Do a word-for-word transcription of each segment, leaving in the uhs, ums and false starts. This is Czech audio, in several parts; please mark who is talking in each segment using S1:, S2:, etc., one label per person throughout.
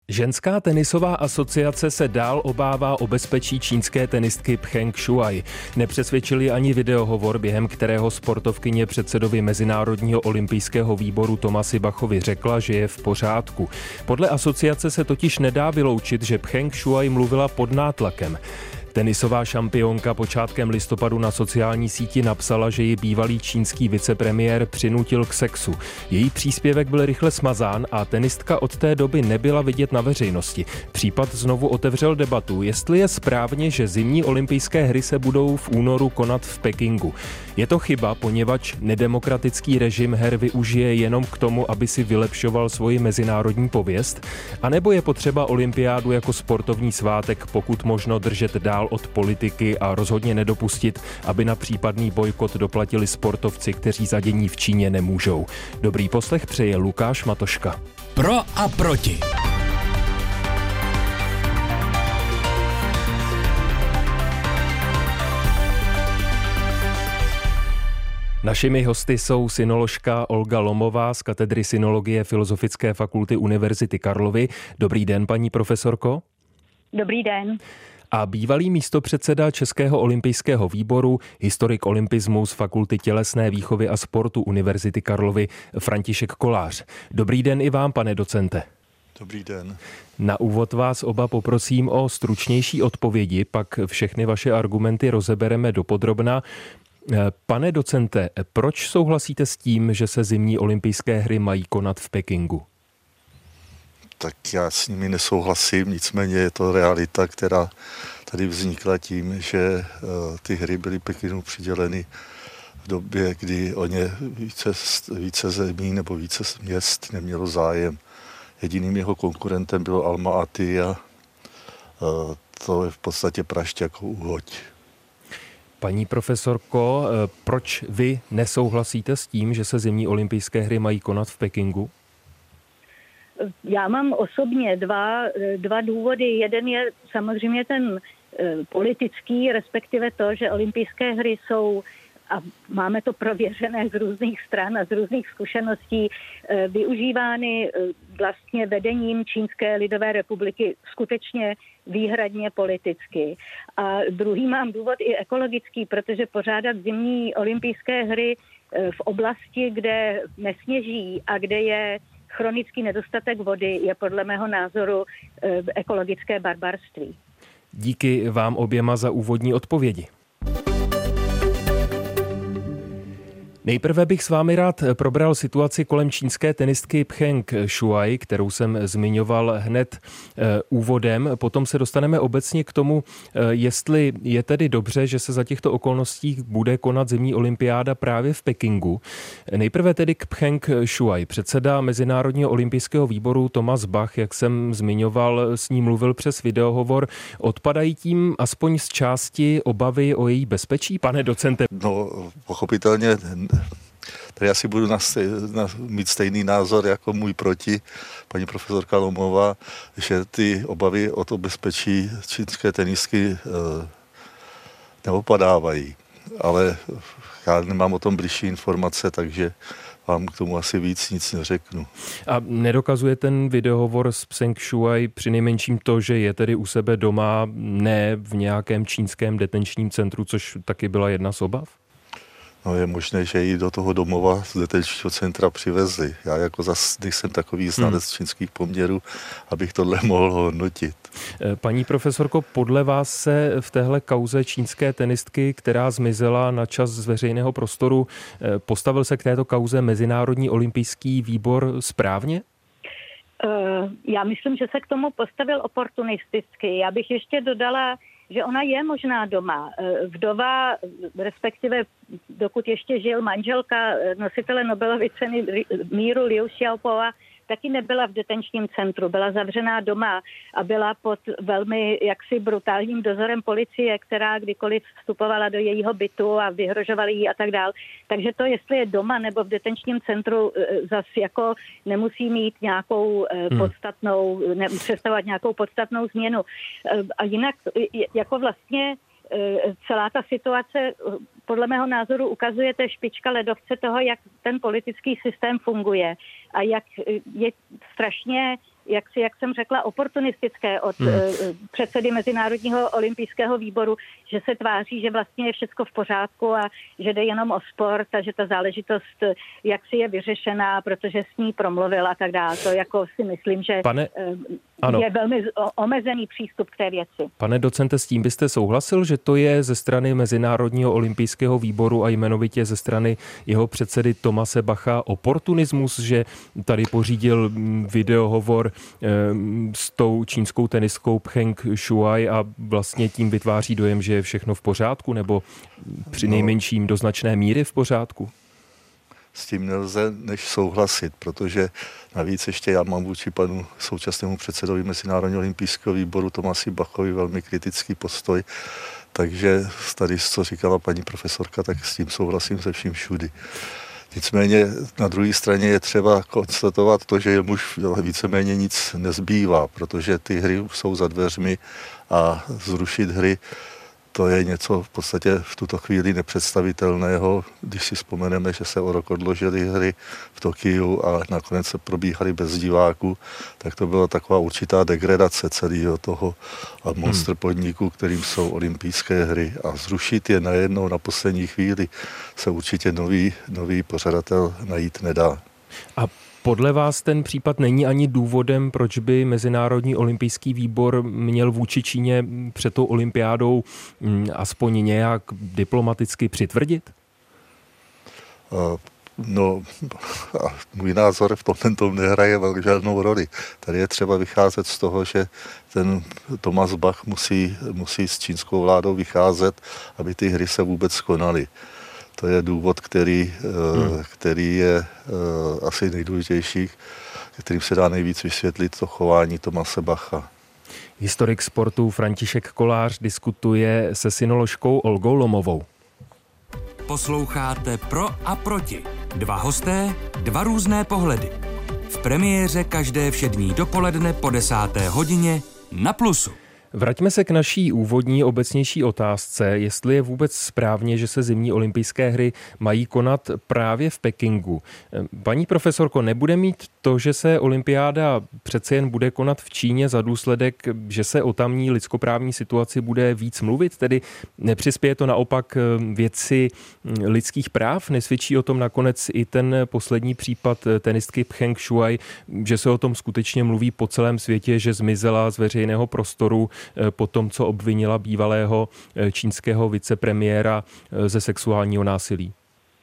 S1: Ženská tenisová asociace se dál obává o bezpečí čínské tenistky Pcheng Shuai. Nepřesvědčili ani videohovor, během kterého sportovkyně předsedovi Mezinárodního olympijského výboru Thomasi Bachovi řekla, že je v pořádku. Podle asociace se totiž nedá vyloučit, že Pcheng Shuai mluvila pod nátlakem. Tenisová šampionka počátkem listopadu na sociální síti napsala, že ji bývalý čínský vicepremiér přinutil k sexu. Její příspěvek byl rychle smazán a tenistka od té doby nebyla vidět na veřejnosti. Případ znovu otevřel debatu, jestli je správně, že zimní olympijské hry se budou v únoru konat v Pekingu. Je to chyba, poněvadž nedemokratický režim her využije jenom k tomu, aby si vylepšoval svoji mezinárodní pověst? A nebo je potřeba olympiádu jako sportovní svátek pokud možno držet dál od politiky a rozhodně nedopustit, aby na případný bojkot doplatili sportovci, kteří za dění v Číně nemůžou. Dobrý poslech přeje Lukáš Matoška.
S2: Pro a proti.
S1: Našimi hosty jsou synoložka Olga Lomová z katedry synologie Filozofické fakulty Univerzity Karlovy. Dobrý den, paní profesorko.
S3: Dobrý den.
S1: A bývalý místopředseda Českého olympijského výboru, historik olympismu z Fakulty tělesné výchovy a sportu Univerzity Karlovy František Kolář. Dobrý den i vám, pane docente.
S4: Dobrý den.
S1: Na úvod vás oba poprosím o stručnější odpovědi, pak všechny vaše argumenty rozebereme dopodrobna. Pane docente, proč souhlasíte s tím, že se zimní olympijské hry mají konat v Pekingu?
S4: Tak já s nimi nesouhlasím, nicméně je to realita, která tady vznikla tím, že ty hry byly Pekingu přiděleny v době, kdy o ně více, více zemí nebo více měst nemělo zájem. Jediným jeho konkurentem bylo Alma-Ati a to je v podstatě prašť jako úhoď.
S1: Paní profesorko, proč vy nesouhlasíte s tím, že se zimní olympijské hry mají konat v Pekingu?
S3: Já mám osobně dva, dva důvody. Jeden je samozřejmě ten politický, respektive to, že olympijské hry jsou, a máme to prověřené z různých stran a z různých zkušeností, využívány vlastně vedením Čínské lidové republiky skutečně výhradně politicky. A druhý mám důvod i ekologický, protože pořádat zimní olympijské hry v oblasti, kde nesněží a kde je chronický nedostatek vody, je podle mého názoru ekologické barbarství.
S1: Díky vám oběma za úvodní odpovědi. Nejprve bych s vámi rád probral situaci kolem čínské tenistky Pcheng Shuai, kterou jsem zmiňoval hned úvodem. Potom se dostaneme obecně k tomu, jestli je tedy dobře, že se za těchto okolností bude konat zimní olympiáda právě v Pekingu. Nejprve tedy k Pcheng Shuai. Předseda Mezinárodního olympijského výboru Thomas Bach, jak jsem zmiňoval, s ní mluvil přes videohovor. Odpadají tím aspoň z části obavy o její bezpečí, pane docente?
S4: No, pochopitelně tady asi budu na stej, na, mít stejný názor jako můj proti, paní profesorka Lomová, že ty obavy o to bezpečí čínské tenistky e, neopadávají. Ale já nemám o tom bližší informace, takže vám k tomu asi víc nic neřeknu.
S1: A nedokazuje ten videohovor s Pcheng Shuai přinejmenším to, že je tedy u sebe doma, ne v nějakém čínském detenčním centru, což taky byla jedna z obav?
S4: No, je možné, že ji do toho domova z detenčního centra přivezli. Já jako zas nejsem takový znalec hmm. čínských poměrů, abych tohle mohl hodnotit.
S1: Paní profesorko, podle vás se v téhle kauze čínské tenistky, která zmizela na čas z veřejného prostoru, postavil se k této kauze Mezinárodní olympijský výbor správně?
S3: Já myslím, že se k tomu postavil oportunisticky. Já bych ještě dodala, že ona je možná doma. Vdova, respektive dokud ještě žil manželka nositele Nobelovy ceny míru Liu Xiaopoa, taky nebyla v detenčním centru, byla zavřená doma a byla pod velmi jaksi brutálním dozorem policie, která kdykoliv vstupovala do jejího bytu a vyhrožovali jí a tak dál. Takže to, jestli je doma nebo v detenčním centru, zas jako nemusí mít nějakou podstatnou, ne, představovat nějakou podstatnou změnu. A jinak jako vlastně celá ta situace podle mého názoru ukazuje té špička ledovce toho, jak ten politický systém funguje a jak je strašně jak, si, jak jsem řekla, oportunistické od hmm. předsedy Mezinárodního olympijského výboru, že se tváří, že vlastně je všechno v pořádku a že jde jenom o sport a že ta záležitost jak si je vyřešená, protože s ní promluvil a tak dále. To jako si myslím, že Pane... Ano. Je velmi omezený přístup k té věci.
S1: Pane docente, s tím byste souhlasil, že to je ze strany Mezinárodního olympijského výboru a jmenovitě ze strany jeho předsedy Thomase Bacha oportunismus, že tady pořídil videohovor s tou čínskou tenistkou Pcheng Shuai a vlastně tím vytváří dojem, že je všechno v pořádku, nebo při nejmenším do značné míry v pořádku?
S4: S tím nelze než souhlasit, protože navíc ještě já mám vůči panu současnému předsedovi Mezinárodního olympijského výboru Thomasi Bachovi velmi kritický postoj, takže tady, co říkala paní profesorka, tak s tím souhlasím se vším všudy. Nicméně na druhé straně je třeba konstatovat to, že jemu už víceméně nic nezbývá, protože ty hry jsou za dveřmi a zrušit hry, to je něco v podstatě v tuto chvíli nepředstavitelného, když si vzpomeneme, že se o rok odložily hry v Tokiu a nakonec se probíhaly bez diváků, tak to byla taková určitá degradace celého toho monster podniku, kterým jsou olympijské hry. A zrušit je najednou na poslední chvíli se určitě nový, nový pořadatel najít nedá.
S1: A podle vás ten případ není ani důvodem, proč by Mezinárodní olympijský výbor měl vůči Číně před tou olympiádou aspoň nějak diplomaticky přitvrdit?
S4: Uh, no, můj názor v tomhle tom nehraje žádnou roli. Tady je třeba vycházet z toho, že ten Thomas Bach musí, musí s čínskou vládou vycházet, aby ty hry se vůbec konaly. To je důvod, který, hmm. který je asi nejdůležitější, kterým se dá nejvíc vysvětlit to chování Thomase Bacha.
S1: Historik sportu František Kolář diskutuje se synoložkou Olgou Lomovou.
S2: Posloucháte Pro a proti. Dva hosté, dva různé pohledy. V premiéře každé všední dopoledne po desáté hodině na Plusu.
S1: Vraťme se k naší úvodní obecnější otázce, jestli je vůbec správně, že se zimní olympijské hry mají konat právě v Pekingu. Paní profesorko, nebude mít to, že se olympiáda přece jen bude konat v Číně za důsledek, že se o tamní lidskoprávní situaci bude víc mluvit, tedy nepřispěje to naopak věci lidských práv? Nesvědčí o tom nakonec i ten poslední případ tenistky Pcheng Shuai, že se o tom skutečně mluví po celém světě, že zmizela z veřejného prostoru po tom, co obvinila bývalého čínského vicepremiéra ze sexuálního násilí?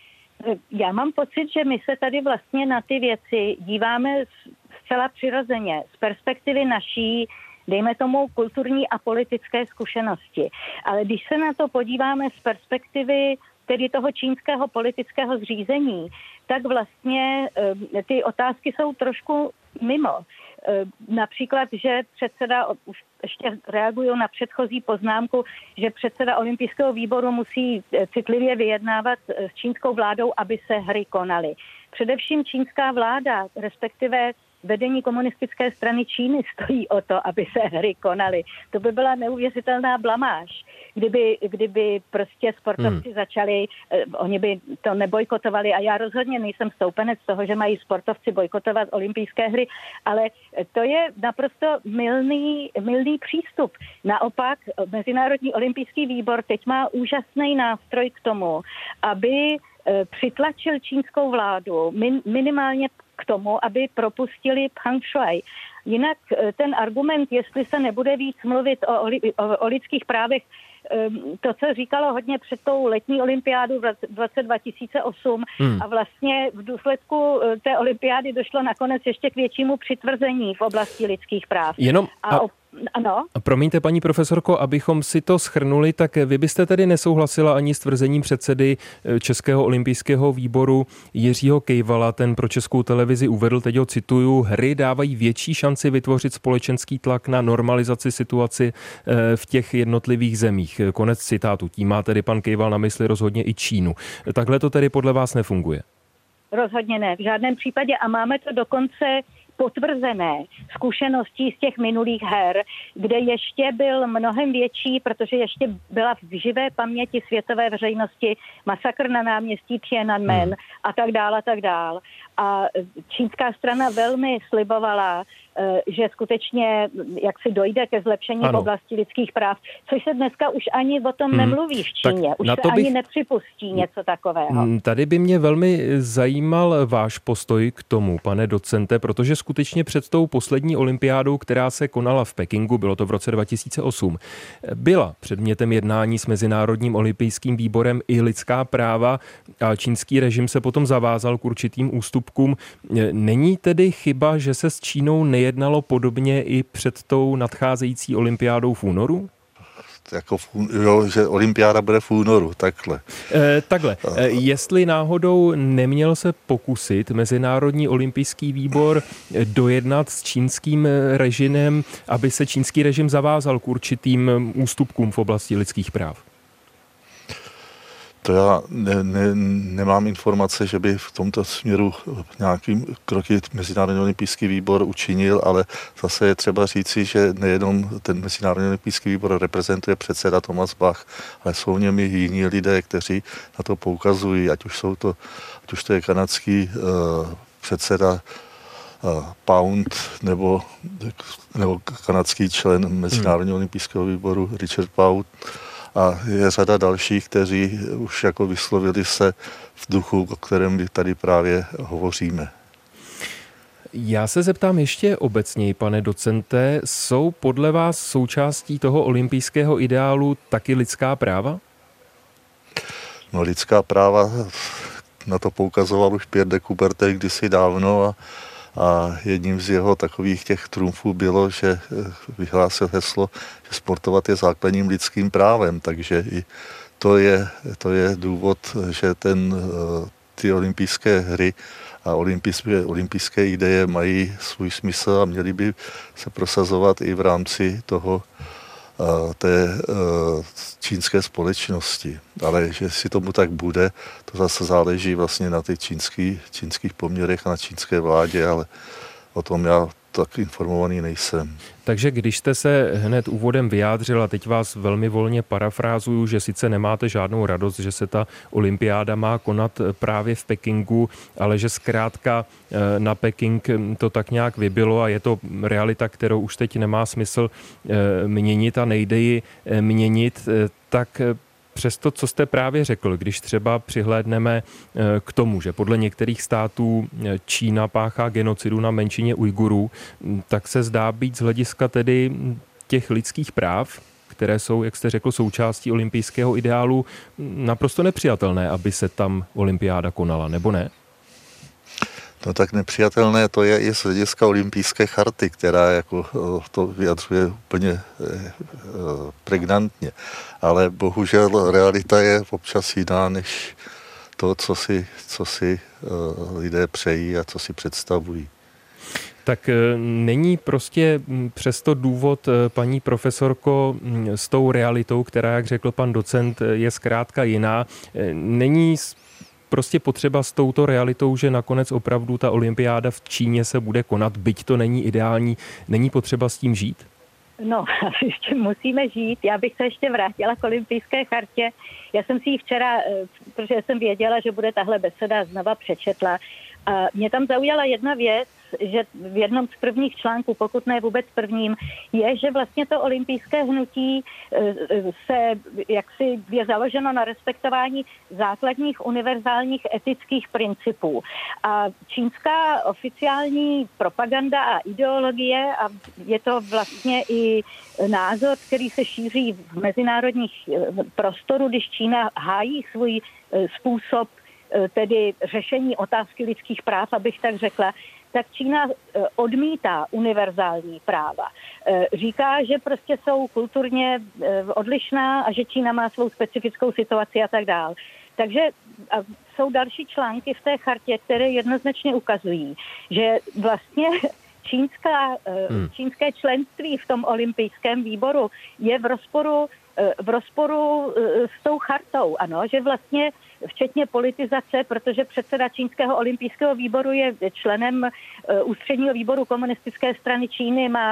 S3: Já mám pocit, že my se tady vlastně na ty věci díváme zcela přirozeně, z perspektivy naší, dejme tomu, kulturní a politické zkušenosti. Ale když se na to podíváme z perspektivy tedy toho čínského politického zřízení, tak vlastně ty otázky jsou trošku mimo. Například, že předseda, už ještě reagují na předchozí poznámku, že předseda olympijského výboru musí citlivě vyjednávat s čínskou vládou, aby se hry konaly. Především čínská vláda, respektive vedení komunistické strany Číny stojí o to, aby se hry konaly. To by byla neuvěřitelná blamáž, kdyby, kdyby prostě sportovci hmm. začali, eh, oni by to nebojkotovali a já rozhodně nejsem stoupenec toho, že mají sportovci bojkotovat olympijské hry, ale to je naprosto mylný, mylný přístup. Naopak Mezinárodní olympijský výbor teď má úžasný nástroj k tomu, aby eh, přitlačil čínskou vládu min, minimálně k tomu, aby propustili Pcheng Shuai. Jinak ten argument, jestli se nebude víc mluvit o, o, o lidských právech, to, co říkalo hodně před tou letní olympiádu v roce dva tisíce osm hmm. a vlastně v důsledku té olympiády došlo nakonec ještě k většímu přitvrzení v oblasti lidských práv.
S1: Jenom a...
S3: a Ano.
S1: Promiňte, paní profesorko, abychom si to shrnuli, tak vy byste tedy nesouhlasila ani s tvrzením předsedy Českého olympijského výboru Jiřího Kejvala, ten pro Českou televizi uvedl, teď ho cituju, hry dávají větší šanci vytvořit společenský tlak na normalizaci situaci v těch jednotlivých zemích. Konec citátu. Tím má tedy pan Kejval na mysli rozhodně i Čínu. Takhle to tedy podle vás nefunguje?
S3: Rozhodně ne, v žádném případě a máme to dokonce potvrzené zkušeností z těch minulých her, kde ještě byl mnohem větší, protože ještě byla v živé paměti světové veřejnosti masakr na náměstí Tiananmen hmm. a tak dál a tak dál. a čínská strana velmi slibovala, že skutečně jak si dojde ke zlepšení ano. v oblasti lidských práv, což se dneska už ani o tom hmm. nemluví v Číně. Tak už se bych... ani nepřipustí něco takového.
S1: Tady by mě velmi zajímal váš postoj k tomu, pane docente, protože skutečně před tou poslední olympiádou, která se konala v Pekingu, bylo to v roce dva tisíce osm, byla předmětem jednání s Mezinárodním olympijským výborem i lidská práva a čínský režim se potom zavázal k určitým ústupkům. Není tedy chyba, že se s Čínou nejednalo podobně i před tou nadcházející olympiádou v únoru?
S4: Jako v, jo, že olympiáda bude v únoru, takhle.
S1: E, takhle. E, jestli náhodou neměl se pokusit Mezinárodní olympijský výbor dojednat s čínským režimem, aby se čínský režim zavázal k určitým ústupkům v oblasti lidských práv?
S4: To já ne, ne, nemám informace, že by v tomto směru nějaký kroky Mezinárodní olympijský výbor učinil, ale zase je třeba říci, že nejenom ten Mezinárodní olympijský výbor reprezentuje předseda Thomas Bach, ale jsou v něm i jiní lidé, kteří na to poukazují, ať už jsou to, ať už to je kanadský uh, předseda uh, Pound nebo, nebo kanadský člen Mezinárodního hmm. olympijského výboru Richard Pound. A je řada dalších, kteří už jako vyslovili se v duchu, o kterém tady právě hovoříme.
S1: Já se zeptám ještě obecněji, pane docente, jsou podle vás součástí toho olympijského ideálu taky lidská práva?
S4: No lidská práva, na to poukazoval už Pierre de Coubertin kdysi dávno a A jedním z jeho takových těch trumfů bylo, že vyhlásil heslo, že sportovat je základním lidským právem. Takže i to je, to je důvod, že ten, ty olympijské hry a olympijské, olympijské ideje mají svůj smysl a měly by se prosazovat i v rámci toho té čínské společnosti. Ale že si tomu tak bude, to zase záleží vlastně na těch čínský, čínských poměrech a na čínské vládě, ale o tom já tak informovaný nejsem.
S1: Takže když jste se hned úvodem vyjádřil, a teď vás velmi volně parafrázuju, že sice nemáte žádnou radost, že se ta olympiáda má konat právě v Pekingu, ale že zkrátka na Peking to tak nějak vybilo a je to realita, kterou už teď nemá smysl měnit a nejde ji měnit, tak přes to, co jste právě řekl, když třeba přihlédneme k tomu, že podle některých států Čína páchá genocidu na menšině Ujgurů, tak se zdá být z hlediska tedy těch lidských práv, které jsou, jak jste řekl, součástí olympijského ideálu, naprosto nepřijatelné, aby se tam olympiáda konala, nebo ne?
S4: No tak nepřijatelné to je i z hlediska olympijské charty, která jako to vyjadřuje úplně pregnantně. Ale bohužel realita je občas jiná než to, co si, co si lidé přejí a co si představují.
S1: Tak není prostě přesto důvod, paní profesorko, s tou realitou, která, jak řekl pan docent, je zkrátka jiná, není prostě potřeba s touto realitou, že nakonec opravdu ta olympiáda v Číně se bude konat, byť to není ideální, není potřeba s tím žít?
S3: No, ještě musíme žít. Já bych se ještě vrátila k olympijské chartě. Já jsem si ji včera, protože jsem věděla, že bude tahle beseda, znova přečetla. A mě tam zaujala jedna věc, že v jednom z prvních článků, pokud ne vůbec prvním, je, že vlastně to olympijské hnutí se jaksi je založeno na respektování základních univerzálních etických principů. A čínská oficiální propaganda a ideologie, a je to vlastně i názor, který se šíří v mezinárodních prostoru, když Čína hájí svůj způsob tedy řešení otázky lidských práv, abych tak řekla, tak Čína odmítá univerzální práva. Říká, že prostě jsou kulturně odlišná a že Čína má svou specifickou situaci a tak dál. Takže jsou další články v té chartě, které jednoznačně ukazují, že vlastně čínská, hmm. čínské členství v tom olympijském výboru je v rozporu v rozporu s tou chartou, ano, že vlastně včetně politizace, protože předseda čínského olympijského výboru je členem ústředního výboru komunistické strany Číny, má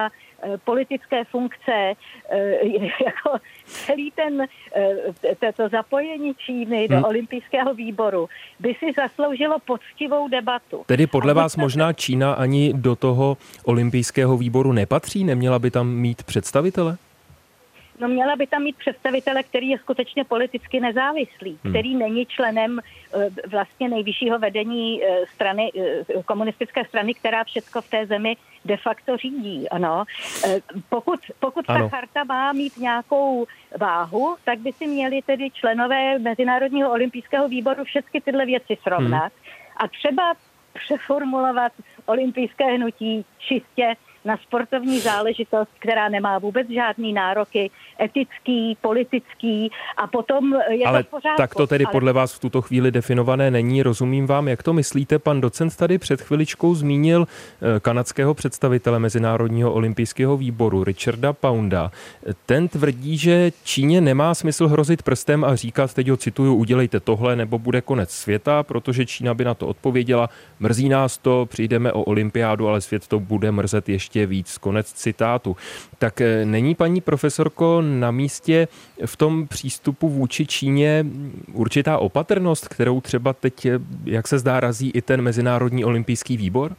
S3: politické funkce, jako celý ten, to zapojení Číny do hmm. olympijského výboru by si zasloužilo poctivou debatu.
S1: Tedy podle vás možná Čína ani do toho olympijského výboru nepatří? Neměla by tam mít představitele?
S3: No měla by tam mít představitele, který je skutečně politicky nezávislý, hmm. který není členem vlastně nejvyššího vedení strany, komunistické strany, která všechno v té zemi de facto řídí. Ano. Pokud, pokud ta charta má mít nějakou váhu, tak by si měli tedy členové Mezinárodního olympijského výboru všechny tyhle věci srovnat hmm. a třeba přeformulovat olympijské hnutí čistě na sportovní záležitost, která nemá vůbec žádný nároky etický, politický a potom je
S1: ale
S3: to v pořádku.
S1: Tak to tedy
S3: ale...
S1: podle vás v tuto chvíli definované není, rozumím vám. Jak to myslíte? Pan docent tady před chviličkou zmínil kanadského představitele Mezinárodního olympijského výboru Richarda Pounda. Ten tvrdí, že Číně nemá smysl hrozit prstem a říkat, teď ho cituju, udělejte tohle nebo bude konec světa, protože Čína by na to odpověděla, mrzí nás to, přijdeme o olympiádu, ale svět to bude mrzet ještě víc. Konec citátu. Tak není, paní profesorko, na místě v tom přístupu vůči Číně určitá opatrnost, kterou třeba teď, jak se zdá, razí i ten Mezinárodní olympijský výbor?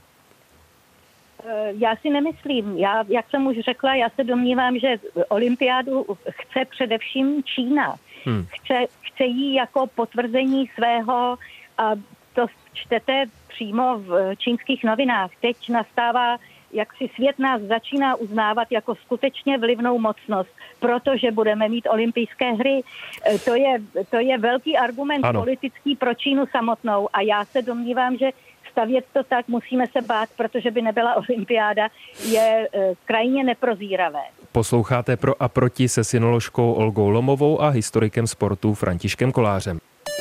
S3: Já si nemyslím. Já, jak jsem už řekla, já se domnívám, že olympiádu chce především Čína. Hmm. Chce, chce jí jako potvrzení svého, a to čtete přímo v čínských novinách. Teď nastává, jak si svět nás začíná uznávat jako skutečně vlivnou mocnost, protože budeme mít olympijské hry. To je, to je velký argument ano. politický pro Čínu samotnou a já se domnívám, že stavět to tak musíme se bát, protože by nebyla olympiáda, je e, krajně neprozíravé.
S1: Posloucháte Pro a proti se synoložkou Olgou Lomovou a historikem sportu Františkem Kolářem.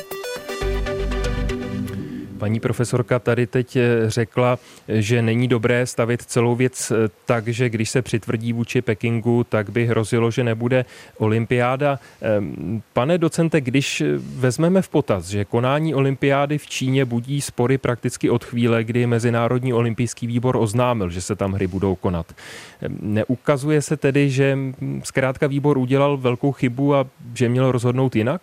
S1: Paní profesorka tady teď řekla, že není dobré stavit celou věc tak, že když se přitvrdí vůči Pekingu, tak by hrozilo, že nebude olympiáda. Pane docente, když vezmeme v potaz, že konání olympiády v Číně budí spory prakticky od chvíle, kdy Mezinárodní olympijský výbor oznámil, že se tam hry budou konat. Neukazuje se tedy, že zkrátka výbor udělal velkou chybu a že měl rozhodnout jinak?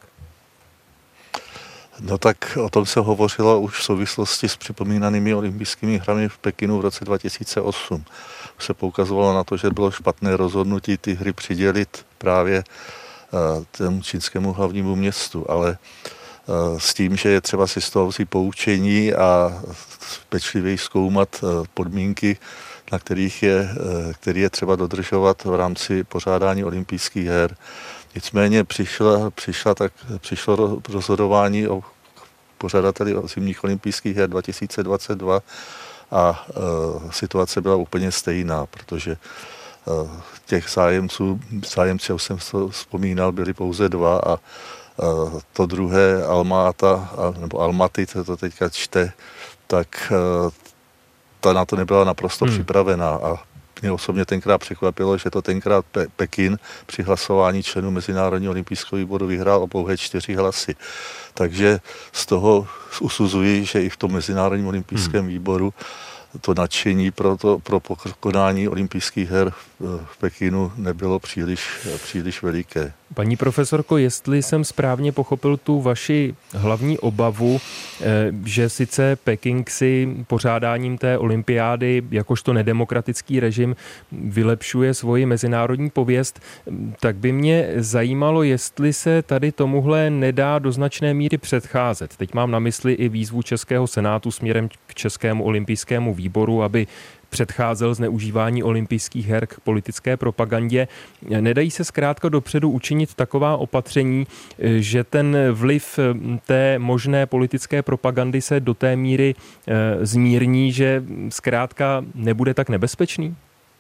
S4: No tak o tom se hovořilo už v souvislosti s připomínanými olympijskými hrami v Pekinu v roce dva tisíce osm. Se poukazovalo na to, že bylo špatné rozhodnutí ty hry přidělit právě uh, tomu čínskému hlavnímu městu, ale uh, s tím, že je třeba si z toho vzít poučení a pečlivěji zkoumat uh, podmínky, na kterých je, uh, který je třeba dodržovat v rámci pořádání olympijských her. Nicméně přišla, přišla tak, přišlo rozhodování o pořadateli zimních olympijských her dva tisíce dvacet dva a e, situace byla úplně stejná, protože e, těch zájemců, zájemci, jak jsem to vzpomínal, byli pouze dva a e, to druhé Almata, nebo Almaty, to, to teďka čte, tak e, ta na to nebyla naprosto hmm. připravená a mě osobně tenkrát překvapilo, že to tenkrát Pe- Pekin při hlasování členů Mezinárodního olympijského výboru vyhrál o pouhé čtyři hlasy. Takže z toho usuzuji, že i v tom Mezinárodním olympijském hmm. výboru to nadšení pro, to, pro konání olympijských her v Pekinu nebylo příliš, příliš veliké.
S1: Paní profesorko, jestli jsem správně pochopil tu vaši hlavní obavu, že sice Peking si pořádáním té olympiády jakožto nedemokratický režim vylepšuje svoji mezinárodní pověst, tak by mě zajímalo, jestli se tady tomuhle nedá do značné míry předcházet. Teď mám na mysli i výzvu Českého senátu směrem k Českému olympijskému výboru, aby předcházel zneužívání olympijských her k politické propagandě. Nedají se zkrátka dopředu učinit taková opatření, že ten vliv té možné politické propagandy se do té míry e, zmírní, že zkrátka nebude tak nebezpečný?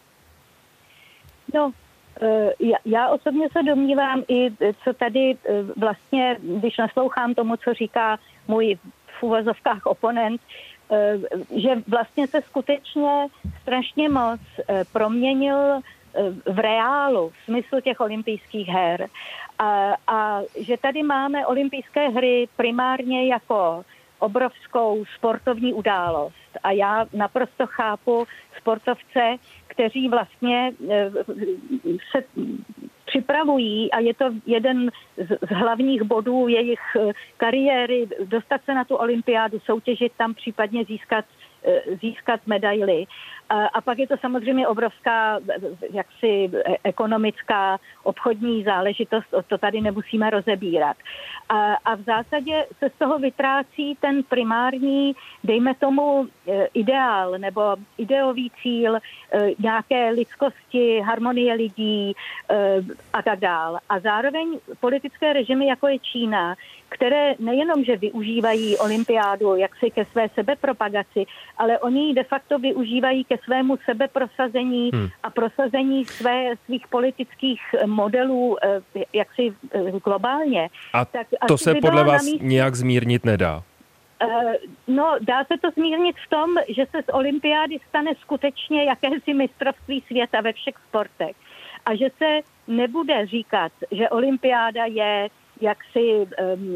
S3: No, já, já osobně se domnívám i, co tady vlastně, když naslouchám tomu, co říká můj v uvozovkách oponent, že vlastně se skutečně strašně moc proměnil v reálu smysl těch olympijských her a, a že tady máme olympijské hry primárně jako obrovskou sportovní událost. A já naprosto chápu sportovce, kteří vlastně se připravují a je to jeden z hlavních bodů jejich kariéry, dostat se na tu olympiádu, soutěžit tam, případně získat, získat medaily. A pak je to samozřejmě obrovská jaksi ekonomická obchodní záležitost, to tady nemusíme rozebírat. A, a v zásadě se z toho vytrácí ten primární, dejme tomu, ideál nebo ideový cíl nějaké lidskosti, harmonie lidí a tak dál. A zároveň politické režimy, jako je Čína, které nejenom, že využívají olympiádu jaksi ke své sebepropagaci, ale oni ji de facto využívají ke svému sebeprosazení hmm. a prosazení své, svých politických modelů jaksi globálně.
S1: A
S3: tak
S1: to se podle vás
S3: místě...
S1: nějak zmírnit nedá?
S3: No, dá se to zmírnit v tom, že se z olympiády stane skutečně jakési mistrovství světa ve všech sportech. A že se nebude říkat, že olympiáda je jaksi um,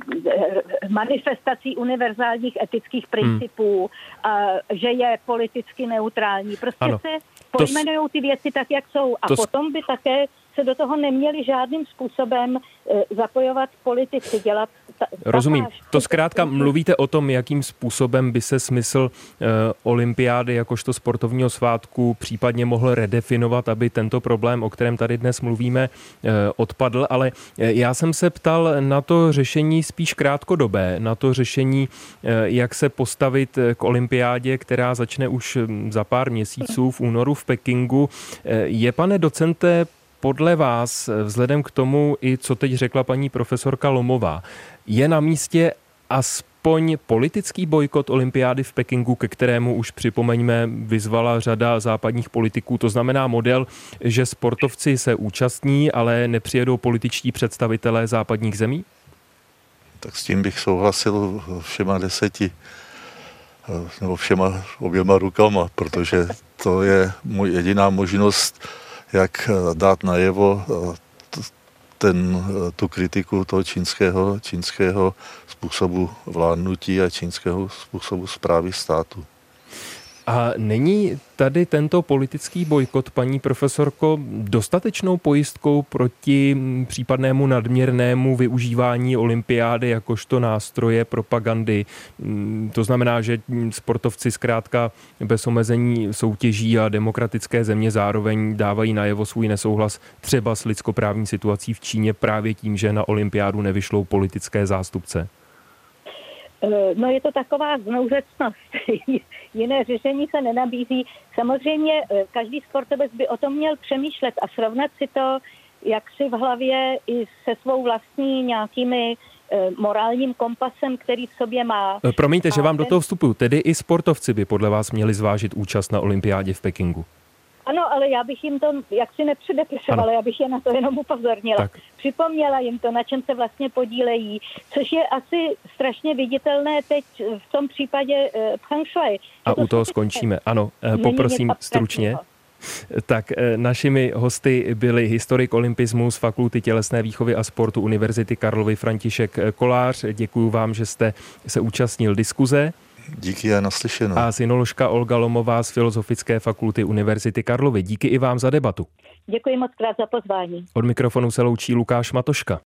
S3: manifestací univerzálních etických principů, hmm. a že je politicky neutrální. Prostě ano. se pojmenujou ty věci tak, jak jsou. A
S1: to...
S3: potom by také se do toho neměli žádným způsobem zapojovat politici, dělat... Ta,
S1: Rozumím.
S3: takáž,
S1: To zkrátka mluvíte o tom, jakým způsobem by se smysl e, olympiády jakožto sportovního svátku případně mohl redefinovat, aby tento problém, o kterém tady dnes mluvíme, e, odpadl, ale e, já jsem se ptal na to řešení spíš krátkodobé, na to řešení, e, jak se postavit k olympiádě, která začne už za pár měsíců v únoru v Pekingu. E, je, pane docente, podle vás, vzhledem k tomu, i co teď řekla paní profesorka Lomová, je na místě aspoň politický bojkot olympiády v Pekingu, ke kterému už připomeňme vyzvala řada západních politiků, to znamená model, že sportovci se účastní, ale nepřijedou političtí představitelé západních zemí?
S4: Tak s tím bych souhlasil všema deseti, nebo všema oběma rukama, protože to je můj jediná možnost, jak dát najevo ten, tu kritiku toho čínského, čínského způsobu vládnutí a čínského způsobu správy státu.
S1: A není tady tento politický bojkot, paní profesorko, dostatečnou pojistkou proti případnému nadměrnému využívání olympiády jakožto nástroje propagandy? To znamená, že sportovci zkrátka bez omezení soutěží a demokratické země zároveň dávají najevo svůj nesouhlas třeba s lidskoprávní situací v Číně právě tím, že na olympiádu nevyšlou politické zástupce.
S3: No, je to taková znouřecnost. Jiné řešení se nenabízí. Samozřejmě každý sportovec by o tom měl přemýšlet a srovnat si to jaksi v hlavě i se svou vlastní nějakými morálním kompasem, který v sobě má.
S1: Promiňte, že vám do toho vstupuju. Tedy i sportovci by podle vás měli zvážit účast na olympiádě v Pekingu.
S3: Ano, ale já bych jim to jaksi nepředepisovala, já bych je na to jenom upozornila. Tak. Připomněla jim to, na čem se vlastně podílejí, což je asi strašně viditelné teď v tom případě uh, Pyeongchang.
S1: A u toho skončíme. Ano, poprosím stručně. Tak našimi hosty byli historik olympismu z Fakulty tělesné výchovy a sportu Univerzity Karlovy František Kolář. Děkuji vám, že jste se účastnil diskuze.
S4: Díky a naslyšenou.
S1: A synoložka Olga Lomová z Filozofické fakulty Univerzity Karlovy. Díky i vám za debatu.
S3: Děkuji moc krát za pozvání.
S1: Od mikrofonu se loučí Lukáš Matoška.